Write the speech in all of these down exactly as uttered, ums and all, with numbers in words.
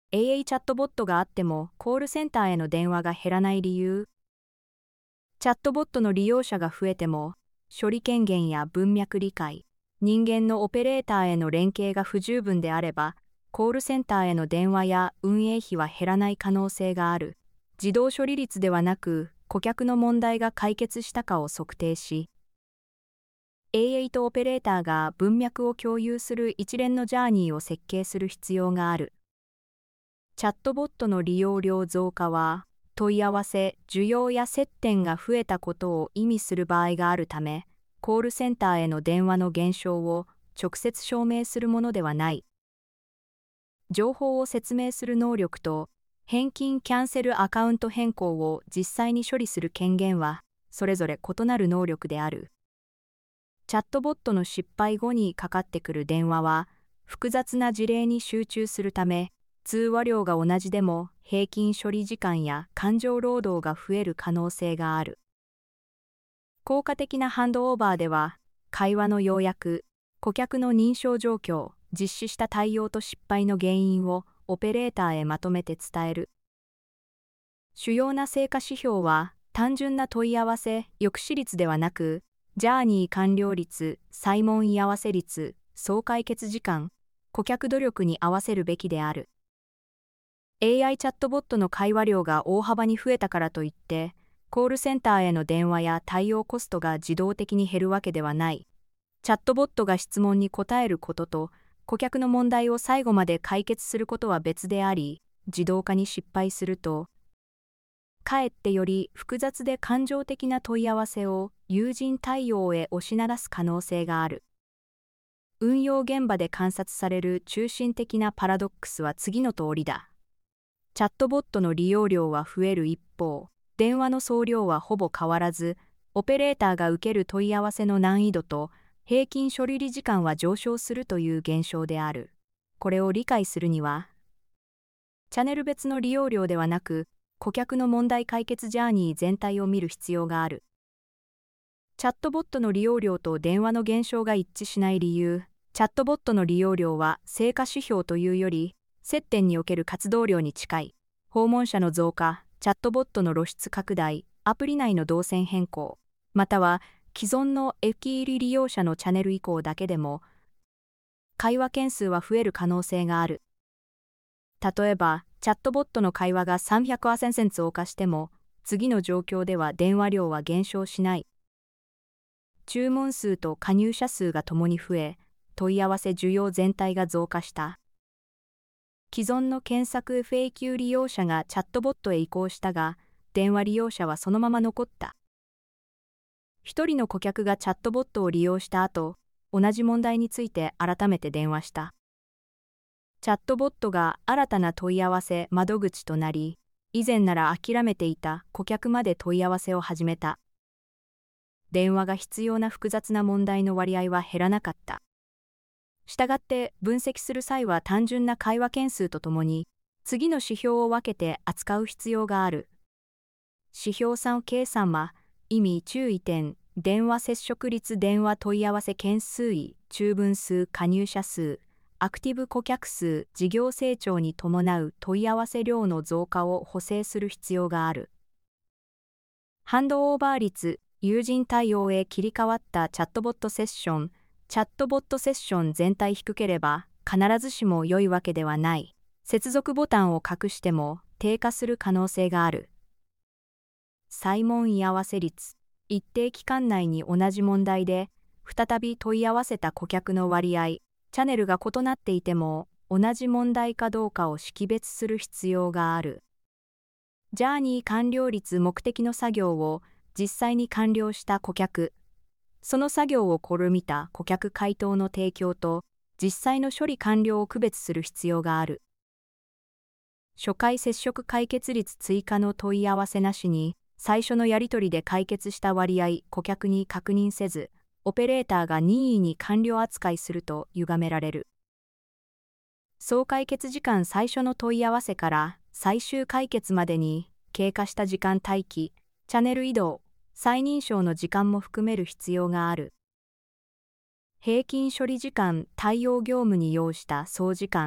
エーアイ チャットボットがあってもコールセンターへの電話が減らない理由。チャットボットの利用者が増えても、処理権限や文脈理解、人間のオペレーターへの連携が不十分であれば、コールセンターへの電話や運営費は減らない可能性がある。自動処理率ではなく、顧客の問題が解決したかを測定し、エーアイ とオペレーターが文脈を共有する一連のジャーニーを設計する必要がある。チャットボットの利用量増加は、問い合わせ、需要や接点が増えたことを意味する場合があるため、コールセンターへの電話の減少を直接証明するものではない。情報を説明する能力と、返金キャンセルアカウント変更を実際に処理する権限は、それぞれ異なる能力である。チャットボットの失敗後にかかってくる電話は、複雑な事例に集中するため、通話量が同じでも平均処理時間や感情労働が増える可能性がある。効果的なハンドオーバーでは、会話の要約、顧客の認証状況、実施した対応と失敗の原因をオペレーターへまとめて伝える。主要な成果指標は、単純な問い合わせ、抑止率ではなく、ジャーニー完了率、再問い合わせ率、総解決時間、顧客努力に合わせるべきである。エーアイ チャットボットの会話量が大幅に増えたからといって、コールセンターへの電話や対応コストが自動的に減るわけではない。チャットボットが質問に答えることと、顧客の問題を最後まで解決することは別であり、自動化に失敗すると、かえってより複雑で感情的な問い合わせを有人対応へ押しならす可能性がある。運用現場で観察される中心的なパラドックスは次の通りだ。チャットボットの利用量は増える一方、電話の総量はほぼ変わらず、オペレーターが受ける問い合わせの難易度と平均処理時間は上昇するという現象である。これを理解するには、チャンネル別の利用量ではなく、顧客の問題解決ジャーニー全体を見る必要がある。チャットボットの利用量と電話の減少が一致しない理由。チャットボットの利用量は成果指標というより、接点における活動量に近い。訪問者の増加、チャットボットの露出拡大、アプリ内の動線変更、または既存のエフキー入り利用者のチャンネル移行だけでも、会話件数は増える可能性がある。例えば、チャットボットの会話がさんびゃくパーセント増加しても、次の状況では電話量は減少しない。注文数と加入者数がともに増え、問い合わせ需要全体が増加した。既存の検索 エフエーキュー 利用者がチャットボットへ移行したが、電話利用者はそのまま残った。一人の顧客がチャットボットを利用した後、同じ問題について改めて電話した。チャットボットが新たな問い合わせ窓口となり、以前なら諦めていた顧客まで問い合わせを始めた。電話が必要な複雑な問題の割合は減らなかった。したがって分析する際は単純な会話件数とともに、次の指標を分けて扱う必要がある。指標さん計算は、意味注意点、電話接触率電話問い合わせ件数位、中分数加入者数、アクティブ顧客数、事業成長に伴う問い合わせ量の増加を補正する必要がある。ハンドオーバー率、有人対応へ切り替わったチャットボットセッション、チャットボットセッション全体低ければ必ずしも良いわけではない。接続ボタンを隠しても低下する可能性がある。再問い合わせ率、一定期間内に同じ問題で再び問い合わせた顧客の割合、チャンネルが異なっていても同じ問題かどうかを識別する必要がある。ジャーニー完了率目的の作業を実際に完了した顧客、その作業を試みた顧客回答の提供と実際の処理完了を区別する必要がある。初回接触解決率追加の問い合わせなしに最初のやり取りで解決した割合顧客に確認せず、オペレーターが任意に完了扱いすると歪められる。総解決時間最初の問い合わせから最終解決までに経過した時間待機、チャンネル移動、再認証の時間も含める必要がある。平均処理時間対応業務に要した総時間、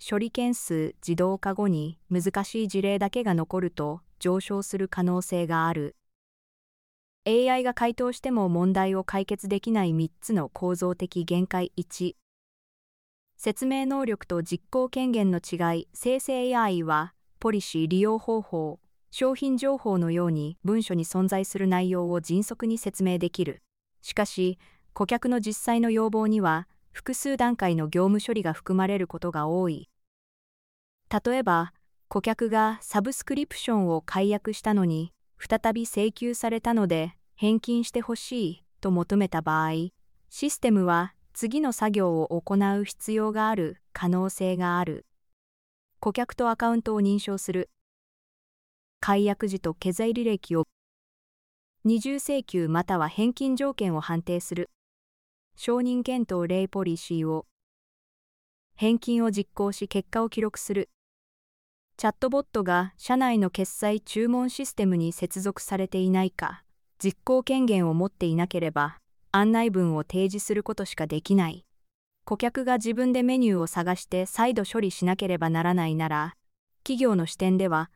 処理件数自動化後に難しい事例だけが残ると上昇する可能性がある。エーアイ が回答しても問題を解決できないみっつの構造的限界。いち、説明能力と実行権限の違い。生成 エーアイ は、ポリシー利用方法、商品情報のように文書に存在する内容を迅速に説明できる。しかし、顧客の実際の要望には、複数段階の業務処理が含まれることが多い。例えば、顧客がサブスクリプションを解約したのに、再び請求されたので返金してほしいと求めた場合、システムは次の作業を行う必要がある可能性がある。顧客とアカウントを認証する。解約時と経済履歴を二重請求または返金条件を判定する。承認検討例ポリシーを返金を実行し結果を記録する。チャットボットが社内の決済注文システムに接続されていないか、実行権限を持っていなければ、案内文を提示することしかできない。顧客が自分でメニューを探して再度処理しなければならないなら、企業の視点では、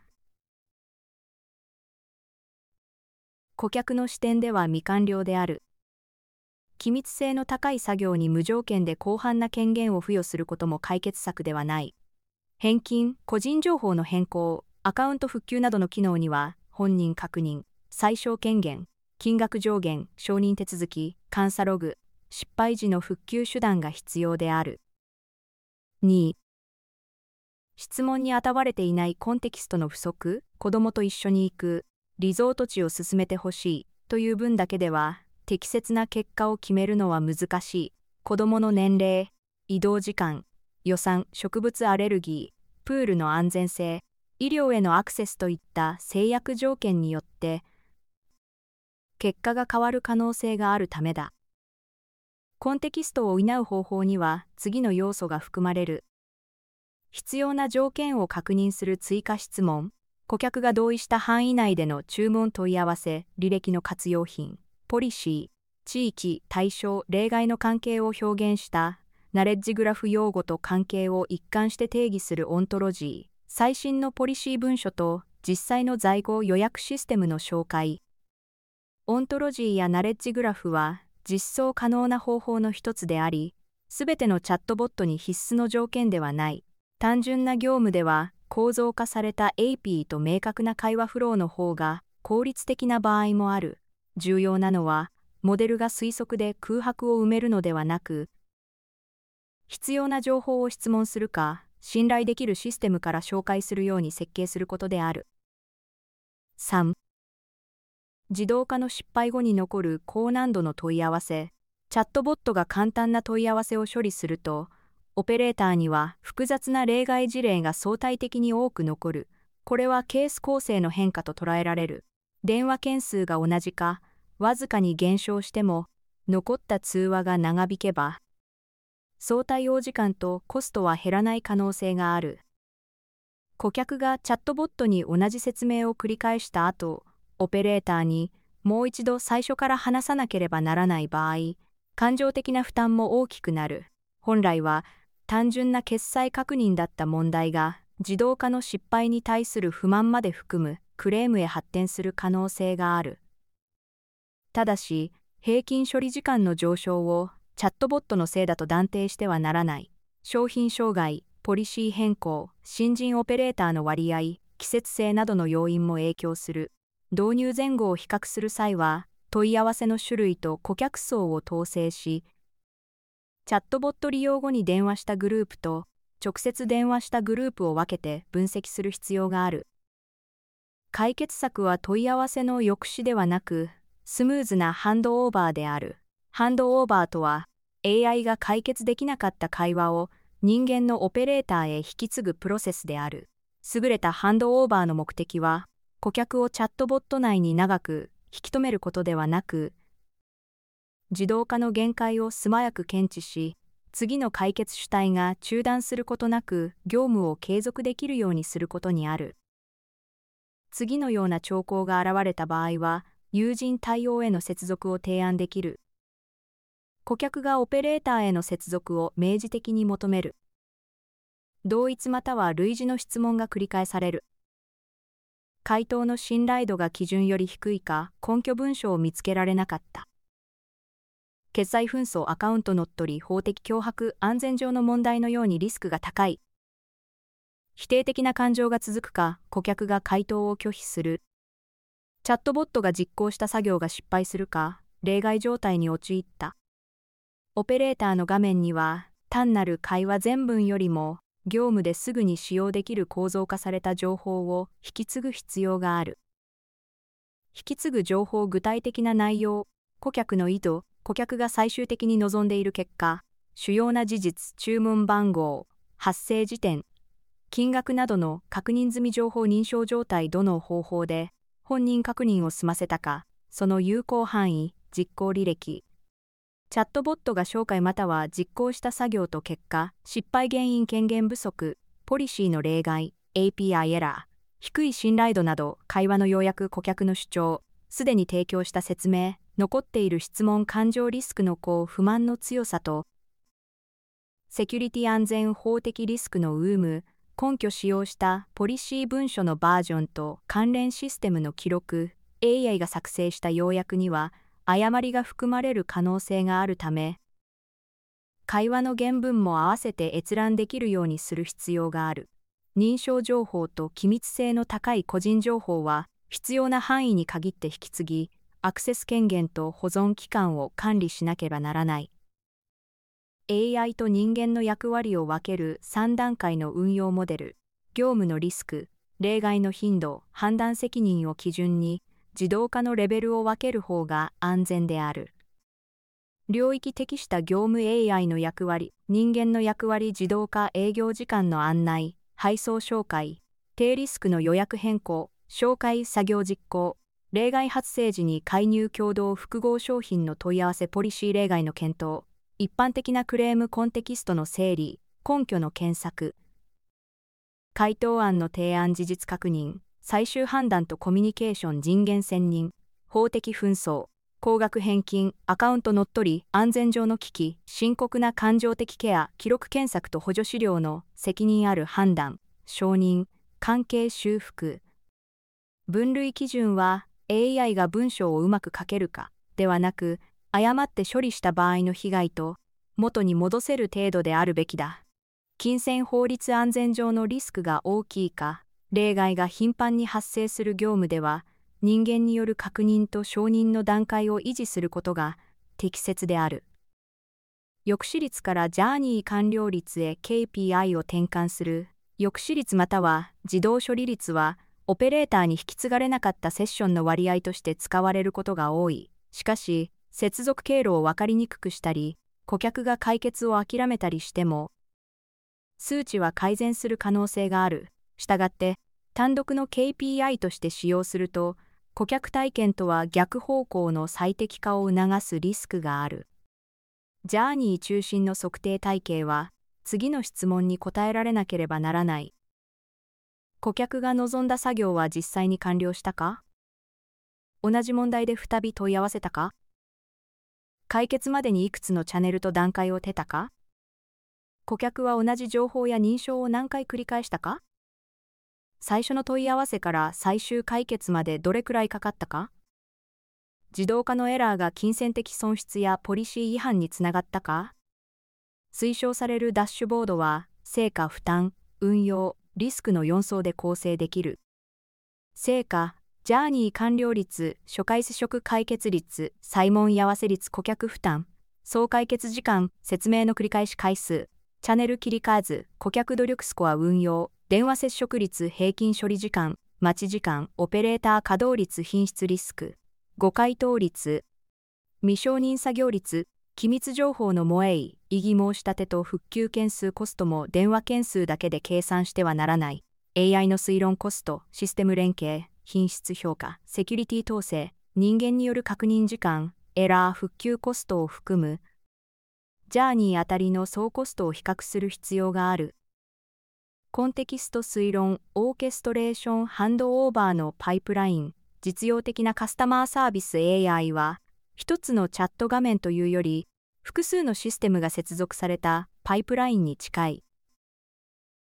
顧客の視点では未完了である。機密性の高い作業に無条件で広範な権限を付与することも解決策ではない。返金、個人情報の変更、アカウント復旧などの機能には、本人確認、最小権限、金額上限、承認手続き、監査ログ、失敗時の復旧手段が必要である。に、質問にあたわれていないコンテキストの不足、子供と一緒に行く、リゾート地を進めてほしいという分だけでは、適切な結果を決めるのは難しい。子供の年齢、移動時間、予算、植物アレルギー、プールの安全性、医療へのアクセスといった制約条件によって、結果が変わる可能性があるためだ。コンテキストを補う方法には次の要素が含まれる。必要な条件を確認する追加質問、顧客が同意した範囲内での注文問い合わせ、履歴の活用品、ポリシー、地域、対象、例外の関係を表現したナレッジグラフ用語と関係を一貫して定義するオントロジー、最新のポリシー文書と実際の在庫予約システムの紹介。オントロジーやナレッジグラフは実装可能な方法の一つであり、すべてのチャットボットに必須の条件ではない。単純な業務では構造化された エーピー と明確な会話フローの方が効率的な場合もある。重要なのは、モデルが推測で空白を埋めるのではなく、必要な情報を質問するか、信頼できるシステムから紹介するように設計することである。さん、自動化の失敗後に残る高難度の問い合わせ。チャットボットが簡単な問い合わせを処理すると、オペレーターには複雑な例外事例が相対的に多く残る。これはケース構成の変化と捉えられる。電話件数が同じか、わずかに減少しても、残った通話が長引けば、総対応時間とコストは減らない可能性がある。顧客がチャットボットに同じ説明を繰り返した後、オペレーターにもう一度最初から話さなければならない場合、感情的な負担も大きくなる。本来は単純な決済確認だった問題が、自動化の失敗に対する不満まで含むクレームへ発展する可能性がある。ただし、平均処理時間の上昇をチャットボットのせいだと断定してはならない。商品障害、ポリシー変更、新人オペレーターの割合、季節性などの要因も影響する。導入前後を比較する際は、問い合わせの種類と顧客層を統制し、チャットボット利用後に電話したグループと直接電話したグループを分けて分析する必要がある。解決策は問い合わせの抑止ではなく、スムーズなハンドオーバーである。ハンドオーバーとは、エーアイ が解決できなかった会話を人間のオペレーターへ引き継ぐプロセスである。優れたハンドオーバーの目的は、顧客をチャットボット内に長く引き止めることではなく、自動化の限界を素早く検知し、次の解決主体が中断することなく業務を継続できるようにすることにある。次のような兆候が現れた場合は、有人対応への接続を提案できる。顧客がオペレーターへの接続を明示的に求める。 同一または類似の質問が繰り返される。回答の信頼度が基準より低いか根拠文書を見つけられなかった。決済紛争アカウント乗っ取り法的脅迫安全上の問題のようにリスクが高い。否定的な感情が続くか顧客が回答を拒否する。チャットボットが実行した作業が失敗するか例外状態に陥った。オペレーターの画面には単なる会話全文よりも業務ですぐに使用できる構造化された情報を引き継ぐ必要がある。引き継ぐ情報具体的な内容、顧客の意図、顧客が最終的に望んでいる結果、主要な事実、注文番号、発生時点、金額などの確認済み情報認証状態どの方法で本人確認を済ませたか、その有効範囲、実行履歴。チャットボットが紹介または実行した作業と結果、失敗原因権限不足、ポリシーの例外、エーピーアイ エラー、低い信頼度など会話の要約顧客の主張、すでに提供した説明、残っている質問感情リスクの高不満の強さと、セキュリティ安全法的リスクの有無、根拠使用したポリシー文書のバージョンと関連システムの記録、エーアイ が作成した要約には、誤りが含まれる可能性があるため、会話の原文も合わせて閲覧できるようにする必要がある。認証情報と機密性の高い個人情報は必要な範囲に限って引き継ぎ、アクセス権限と保存期間を管理しなければならない。エーアイ と人間の役割を分けるさん段階の運用モデル、業務のリスク、例外の頻度、判断責任を基準に、自動化のレベルを分ける方が安全である。領域適した業務 エーアイ の役割、人間の役割自動化営業時間の案内、配送紹介、低リスクの予約変更、紹介作業実行、例外発生時に介入共同複合商品の問い合わせポリシー例外の検討、一般的なクレームコンテキストの整理、根拠の検索、回答案の提案事実確認、最終判断とコミュニケーション人間選任、法的紛争、高額返金、アカウント乗っ取り、安全上の危機、深刻な感情的ケア、記録検索と補助資料の責任ある判断、承認、関係修復。分類基準は エーアイ が文章をうまく書けるかではなく、誤って処理した場合の被害と元に戻せる程度であるべきだ。金銭法律安全上のリスクが大きいか、例外が頻繁に発生する業務では、人間による確認と承認の段階を維持することが適切である。抑止率からジャーニー完了率へ ケーピーアイ を転換する。抑止率または自動処理率は、オペレーターに引き継がれなかったセッションの割合として使われることが多い。しかし、接続経路を分かりにくくしたり、顧客が解決を諦めたりしても、数値は改善する可能性がある。したがって、単独の ケーピーアイ として使用すると、顧客体験とは逆方向の最適化を促すリスクがある。ジャーニー中心の測定体系は、次の質問に答えられなければならない。顧客が望んだ作業は実際に完了したか？同じ問題で再び問い合わせたか？解決までにいくつのチャンネルと段階を経たか？顧客は同じ情報や認証を何回繰り返したか？最初の問い合わせから最終解決までどれくらいかかったか？自動化のエラーが金銭的損失やポリシー違反につながったか？推奨されるダッシュボードは、成果負担、運用、リスクのよん層で構成できる。成果、ジャーニー完了率、初回接触解決率、再問い合わせ率顧客負担、総解決時間、説明の繰り返し回数、チャンネル切り替えず、顧客努力スコア運用、電話接触率平均処理時間、待ち時間、オペレーター稼働率品質リスク、誤回答率、未承認作業率、機密情報の漏洩、異議申し立てと復旧件数コストも電話件数だけで計算してはならない。エーアイ の推論コスト、システム連携、品質評価、セキュリティ統制、人間による確認時間、エラー復旧コストを含む、ジャーニーあたりの総コストを比較する必要がある。コンテキスト推論、オーケストレーションハンドオーバーのパイプライン、実用的なカスタマーサービス エーアイ は、一つのチャット画面というより、複数のシステムが接続されたパイプラインに近い。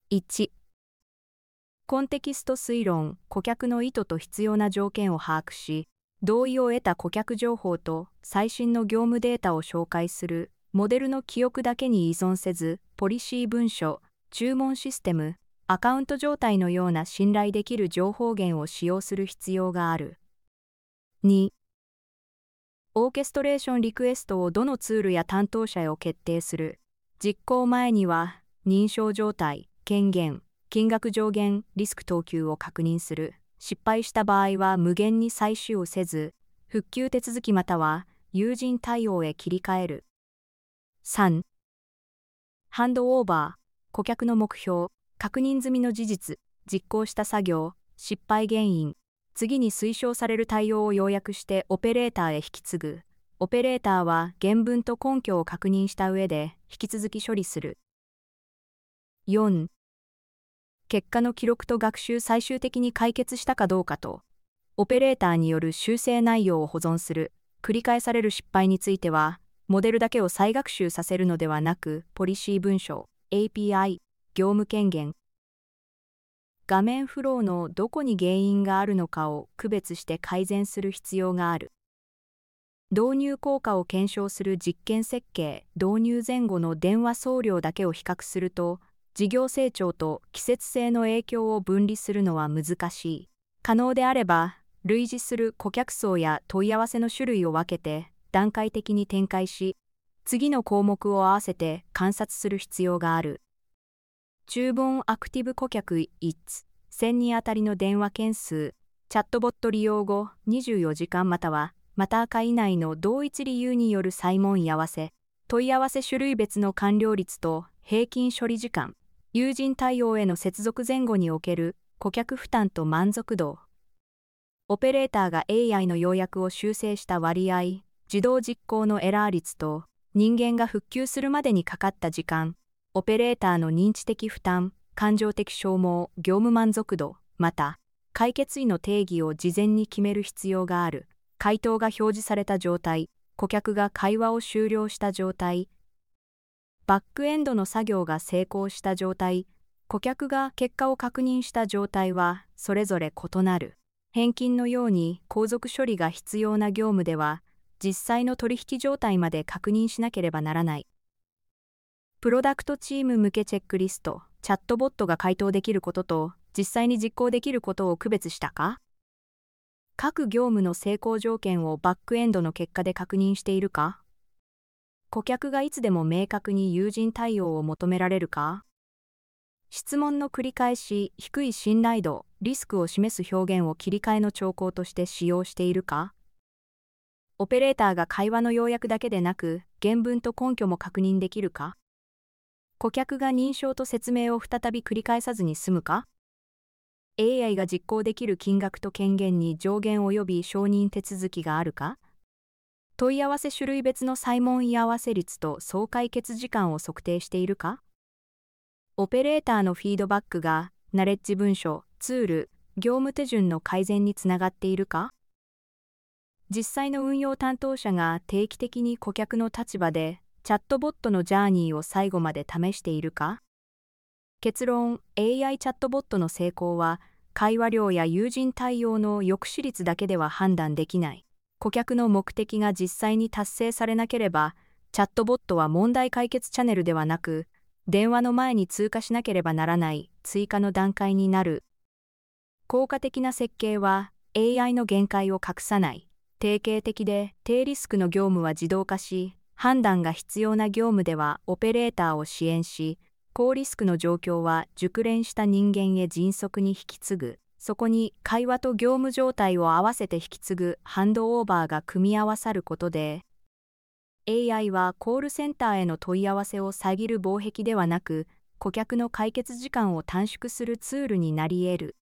いち、コンテキスト推論、顧客の意図と必要な条件を把握し、同意を得た顧客情報と最新の業務データを紹介する、モデルの記憶だけに依存せず、ポリシー文書、注文システム、アカウント状態のような信頼できる情報源を使用する必要がある。に、オーケストレーションリクエストをどのツールや担当者へを決定する。実行前には、認証状態、権限、金額上限、リスク等級を確認する。失敗した場合は無限に再使用せず、復旧手続きまたは有人対応へ切り替える。さん、ハンドオーバー、顧客の目標、確認済みの事実、実行した作業、失敗原因、次に推奨される対応を要約してオペレーターへ引き継ぐ。オペレーターは原文と根拠を確認した上で引き続き処理する。よん、結果の記録と学習最終的に解決したかどうかと、オペレーターによる修正内容を保存する。繰り返される失敗については、モデルだけを再学習させるのではなく、ポリシー文書、エーピーアイ、業務権限、画面フローのどこに原因があるのかを区別して改善する必要がある。導入効果を検証する実験設計、導入前後の電話送料だけを比較すると、事業成長と季節性の影響を分離するのは難しい。可能であれば、類似する顧客層や問い合わせの種類を分けて段階的に展開し、次の項目を合わせて観察する必要がある。注文アクティブ顧客いち、せんにんあたりの電話件数、チャットボット利用後にじゅうよじかんまたはまたか以内の同一理由による再問い合わせ、問い合わせ種類別の完了率と平均処理時間、有人対応への接続前後における顧客負担と満足度。オペレーターが エーアイ の要約を修正した割合、自動実行のエラー率と人間が復旧するまでにかかった時間、オペレーターの認知的負担、感情的消耗、業務満足度、また、解決意の定義を事前に決める必要がある。回答が表示された状態、顧客が会話を終了した状態、バックエンドの作業が成功した状態、顧客が結果を確認した状態はそれぞれ異なる。返金のように後続処理が必要な業務では、実際の取引状態まで確認しなければならない。プロダクトチーム向けチェックリスト、チャットボットが回答できることと実際に実行できることを区別したか？各業務の成功条件をバックエンドの結果で確認しているか？顧客がいつでも明確に有人対応を求められるか？質問の繰り返し、低い信頼度、リスクを示す表現を切り替えの兆候として使用しているか？オペレーターが会話の要約だけでなく、原文と根拠も確認できるか？顧客が認証と説明を再び繰り返さずに済むか？ エーアイ が実行できる金額と権限に上限及び承認手続きがあるか？問い合わせ種類別の再問い合わせ率と総解決時間を測定しているか？オペレーターのフィードバックがナレッジ文書、ツール、業務手順の改善につながっているか？実際の運用担当者が定期的に顧客の立場でチャットボットのジャーニーを最後まで試しているか？結論、エーアイ チャットボットの成功は会話量や有人対応の抑止率だけでは判断できない。顧客の目的が実際に達成されなければ、チャットボットは問題解決チャンネルではなく、電話の前に通過しなければならない追加の段階になる。効果的な設計は エーアイ の限界を隠さない。定型的で低リスクの業務は自動化し、判断が必要な業務ではオペレーターを支援し、高リスクの状況は熟練した人間へ迅速に引き継ぐ。そこに会話と業務状態を合わせて引き継ぐハンドオーバーが組み合わさることで、エーアイ はコールセンターへの問い合わせを遮る防壁ではなく、顧客の解決時間を短縮するツールになり得る。